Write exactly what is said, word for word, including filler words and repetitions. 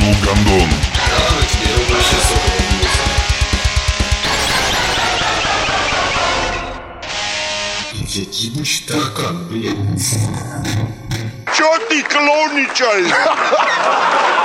был гондон. Рано тебе вообще с этого бился. Блядь, ебучий таракан, блядь. Чё ты клоуничаешь?